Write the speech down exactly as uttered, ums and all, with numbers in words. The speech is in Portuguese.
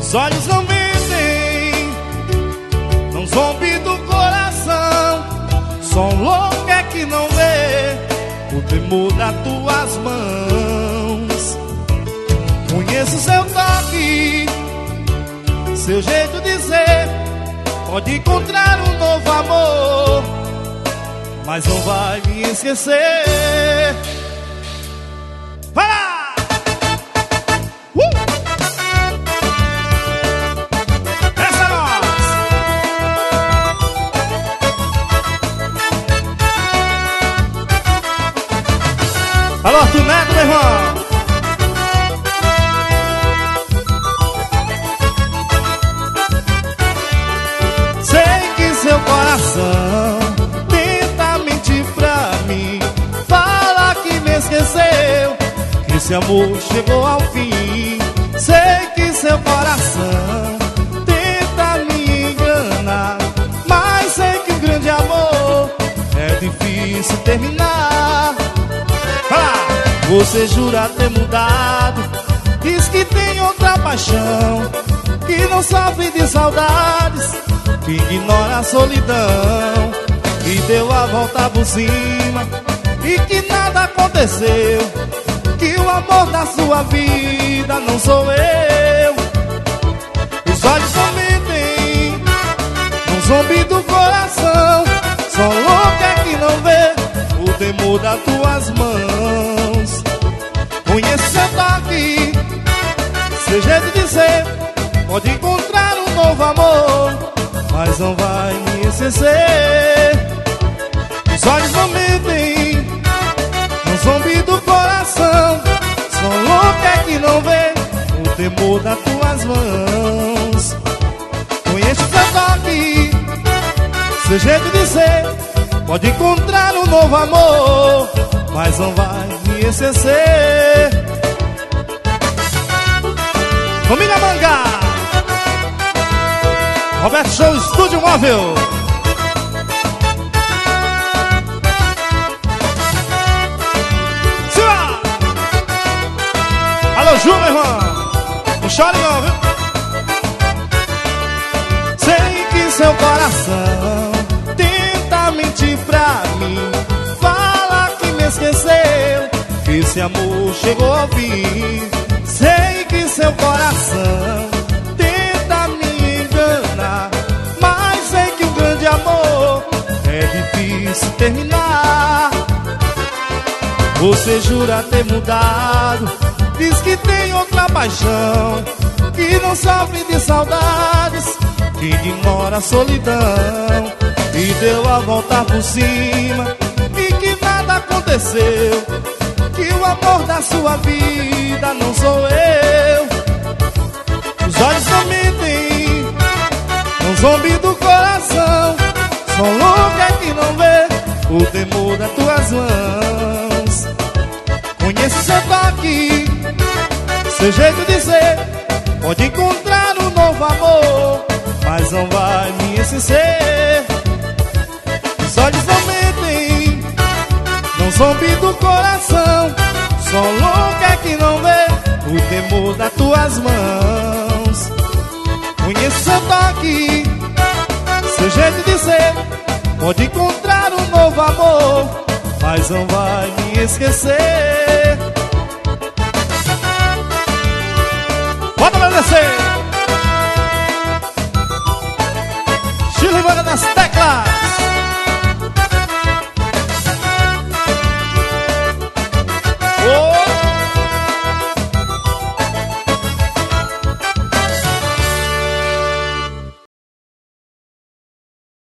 Os olhos não mentem, não zombe do coração. Só um louco é que não vê o temor das tuas mãos. Conheço seu toque, seu jeito de ser. Pode encontrar um novo amor, mas não vai me esquecer. Vai lá! Uh! Essa é nós! Alô, Arthur Neto, meu irmão! Sei que seu coração tenta mentir pra mim, fala que me esqueceu, que esse amor chegou ao fim. Sei que seu coração tenta me enganar, mas sei que um grande amor é difícil terminar. Ah, você jura ter mudado, diz que tem outra paixão, que não sofre de saudades, que ignora a solidão, que deu a volta por cima e que nada aconteceu, que o amor da sua vida não sou eu. Os olhos não mentem, não zombi do coração. Só louco é que não vê o temor das tuas mãos. Conheço seu toque, seu jeito de ser. Pode encontrar um novo amor, mas não vai me esquecer. Os olhos não mentem, não zombi do coração. Só louco é que não vê o temor das tuas mãos. Conheço seu toque, seu jeito de ser. Pode encontrar um novo amor, mas não vai me esquecer. Família Manga, Roberto Show Estúdio Móvel. Silva! Alô, Ju, meu irmão. Não chore não, viu? Sei que seu coração tenta mentir pra mim, fala que me esqueceu, que esse amor chegou ao fim. Sei que seu coração tenta me enganar, mas sei que um grande amor é difícil terminar. Você jura ter mudado, diz que tem outra paixão, que não sofre de saudades, que ignora a solidão, e deu a volta por cima e que nada aconteceu, que o amor da sua vida não sou eu. Os olhos não mentem, não zombi do coração. Só louco é que não vê o temor das tuas mãos. Conheço seu toque, seu jeito de ser. Pode encontrar um novo amor, mas não vai me esquecer. Os olhos não mentem, não zombi do coração. Só louco é que não vê o temor das tuas mãos. Conheço seu toque, seu jeito de ser. Pode encontrar um novo amor, mas não vai me esquecer. Bota pra descer. Chile Manga das